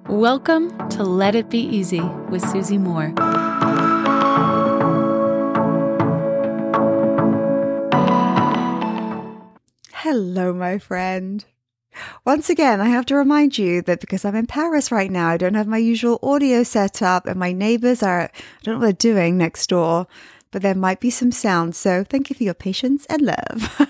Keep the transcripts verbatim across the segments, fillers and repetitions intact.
Welcome to Let It Be Easy with Susie Moore. Hello, my friend. Once again, I have to remind you that because I'm in Paris right now, I don't have my usual audio set up and my neighbors are, I don't know what they're doing next door, but there might be some sound. So thank you for your patience and love.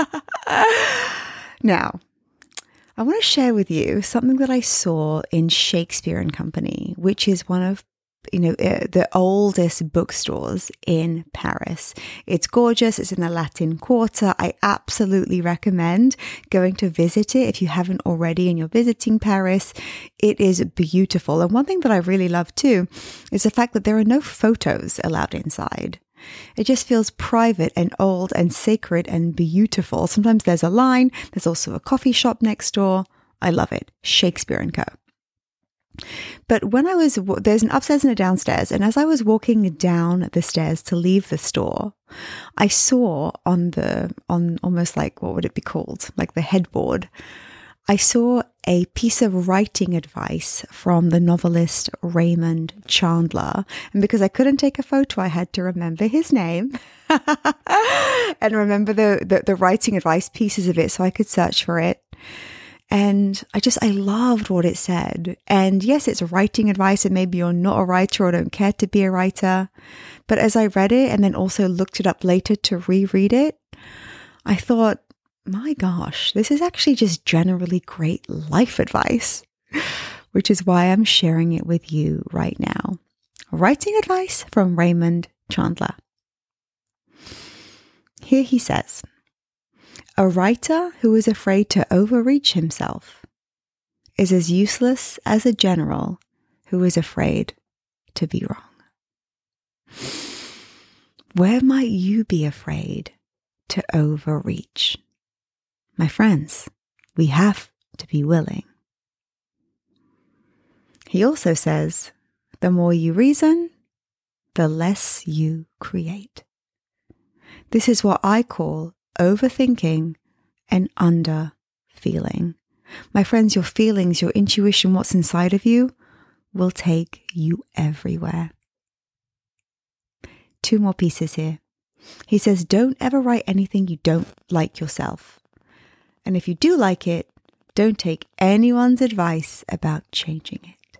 Now, I want to share with you something that I saw in Shakespeare and Company, which is one of you know, the oldest bookstores in Paris. It's gorgeous. It's in the Latin Quarter. I absolutely recommend going to visit it if you haven't already and you're visiting Paris. It is beautiful. And one thing that I really love too is the fact that there are no photos allowed inside. It just feels private and old and sacred and beautiful. Sometimes there's a line. There's also a coffee shop next door. I love it. Shakespeare and Co. But when I was, there's an upstairs and a downstairs, and as I was walking down the stairs to leave the store, I saw on the, on almost like, what would it be called? Like the headboard, I saw a piece of writing advice from the novelist Raymond Chandler. And because I couldn't take a photo, I had to remember his name and remember the, the, the writing advice pieces of it so I could search for it. And I just, I loved what it said. And yes, it's writing advice, and maybe you're not a writer or don't care to be a writer. But as I read it and then also looked it up later to reread it, I thought, my gosh, this is actually just generally great life advice, which is why I'm sharing it with you right now. Writing advice from Raymond Chandler. Here he says, a writer who is afraid to overreach himself is as useless as a general who is afraid to be wrong. Where might you be afraid to overreach? My friends, we have to be willing. He also says, the more you reason, the less you create. This is what I call overthinking and under feeling. My friends, your feelings, your intuition, what's inside of you will take you everywhere. Two more pieces here. He says, don't ever write anything you don't like yourself. And if you do like it, don't take anyone's advice about changing it.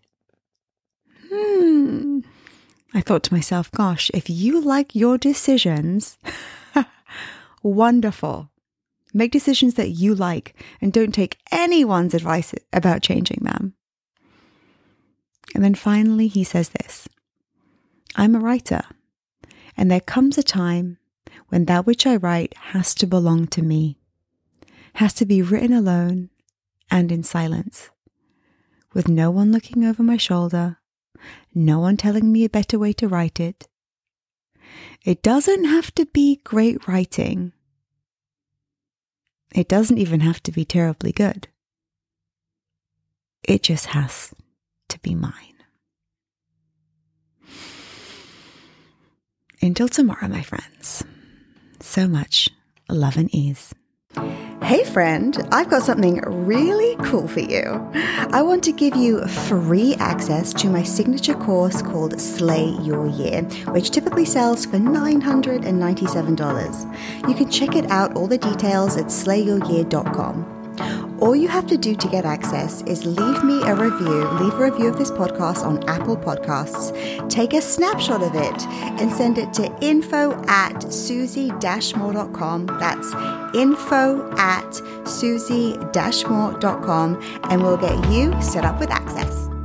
Hmm. I thought to myself, gosh, if you like your decisions, wonderful. Make decisions that you like and don't take anyone's advice about changing them. And then finally, he says this, I'm a writer, and there comes a time when that which I write has to belong to me, has to be written alone and in silence, with no one looking over my shoulder, no one telling me a better way to write it. It doesn't have to be great writing. It doesn't even have to be terribly good. It just has to be mine. Until tomorrow, my friends. So much love and ease. Hey friend, I've got something really cool for you. I want to give you free access to my signature course called Slay Your Year, which typically sells for nine hundred ninety-seven dollars. You can check it out, all the details at slay your year dot com. All you have to do to get access is leave me a review, leave a review of this podcast on Apple Podcasts, take a snapshot of it, and send it to info at susie moore dot com. That's info at susie moore dot com, and we'll get you set up with access.